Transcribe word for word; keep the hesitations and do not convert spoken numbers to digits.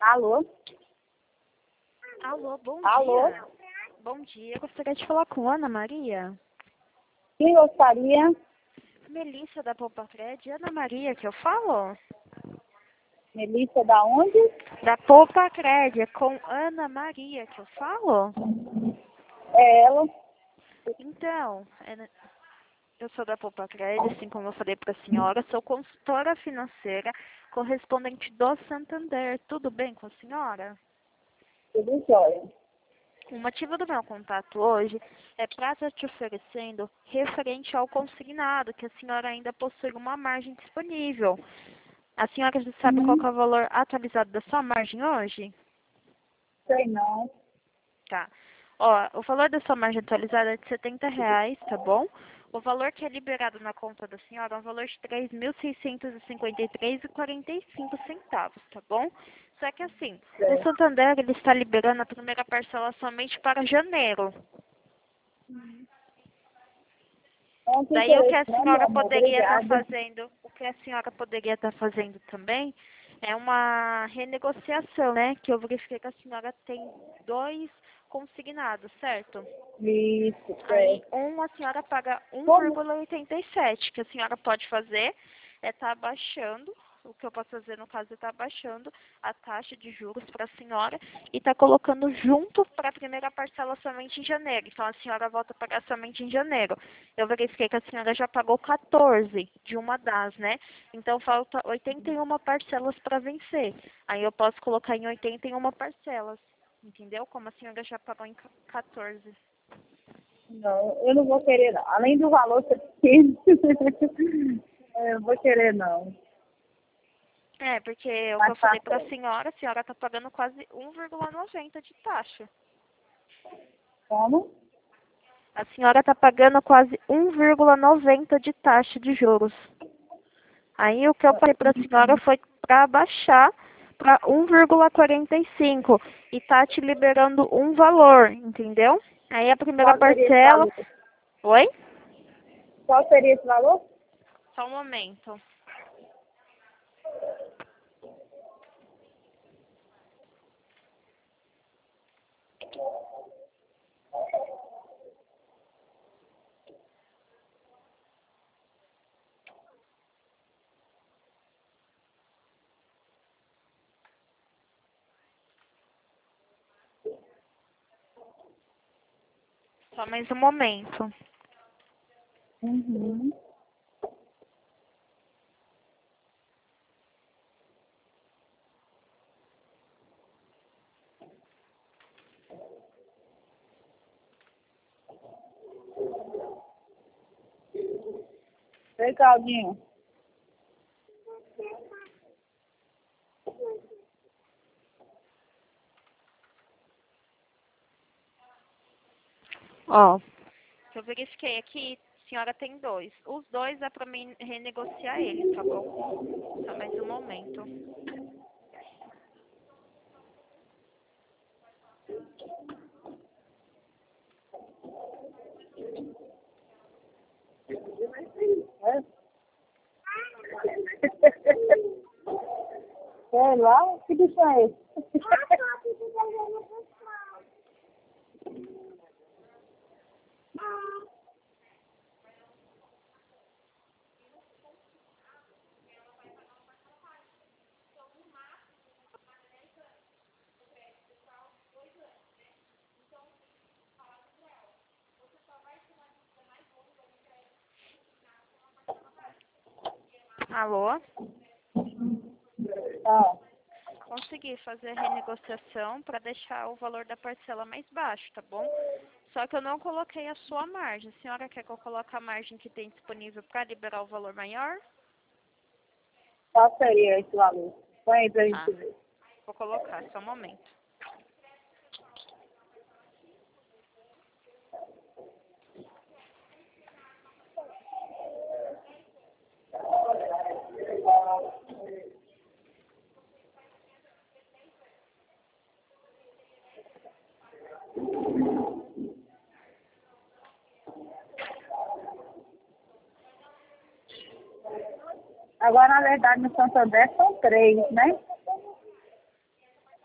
Alô? Alô, bom Alô? dia. Bom dia. Eu gostaria de falar com Ana Maria. Quem gostaria? Melissa da Poupa Cred. Ana Maria que eu falo? Melissa da onde? Da Poupa Cred, é com Ana Maria que eu falo? É ela. Então, é- eu sou da Poupa Cred, assim como eu falei para a senhora, sou consultora financeira, correspondente do Santander. Tudo bem com a senhora? Tudo jóia. O motivo do meu contato hoje é para estar te oferecendo referente ao consignado, que a senhora ainda possui uma margem disponível. A senhora já sabe qual que Uhum. é o valor atualizado da sua margem hoje? Sei não. Tá. Ó, o valor da sua margem atualizada é de setenta reais, tá bom? O valor que é liberado na conta da senhora é um valor de três mil seiscentos e cinquenta e três reais e quarenta e cinco centavos, tá bom? Só que assim, o Sei. Santander ele está liberando a primeira parcela somente para janeiro. Não tem Daí o que interesse a não, meu senhora amor. poderia estar Obrigada. fazendo, o que a senhora poderia estar fazendo também é uma renegociação, né? Que eu verifiquei que a senhora tem dois consignados, certo? Isso, Aí certo. um a senhora paga Como? um vírgula oitenta e sete, que a senhora pode fazer é estar abaixando, o que eu posso fazer no caso é estar abaixando a taxa de juros para a senhora e estar colocando junto para a primeira parcela somente em janeiro. Então a senhora volta a pagar somente em janeiro. Eu verifiquei que a senhora já pagou quatorze de uma das, né? Então falta oitenta e uma parcelas para vencer. Aí eu posso colocar em oitenta e uma parcelas, entendeu? Como a senhora já pagou em quatorze. Não, eu não vou querer não. Além do valor ser pequeno, eu não vou querer não. É, porque o que Mais eu pra falei para a frente. senhora, a senhora está pagando quase um vírgula noventa de taxa. Como? A senhora está pagando quase um vírgula noventa de taxa de juros. Aí o que eu falei para a senhora foi para baixar para um vírgula quarenta e cinco e tá te liberando um valor, entendeu? Aí a primeira Qual seria esse parcela. valor? Oi? Qual seria esse valor? Só um momento. Só mais um momento. Uhum. Oi, Claudinho. Ó, eu verifiquei aqui, a senhora tem dois. Os dois é para mim renegociar ele, tá bom? Só mais um momento. É? Sei lá, que bicho é esse? Alô? Ah, Consegui fazer a renegociação para deixar o valor da parcela mais baixo, tá bom? Só que eu não coloquei a sua margem. A senhora quer que eu coloque a margem que tem disponível para liberar o valor maior? qual seria esse valor? Põe aí pra gente Tá, ver. vou colocar, só um momento. Agora, na verdade, no Santander são três, né?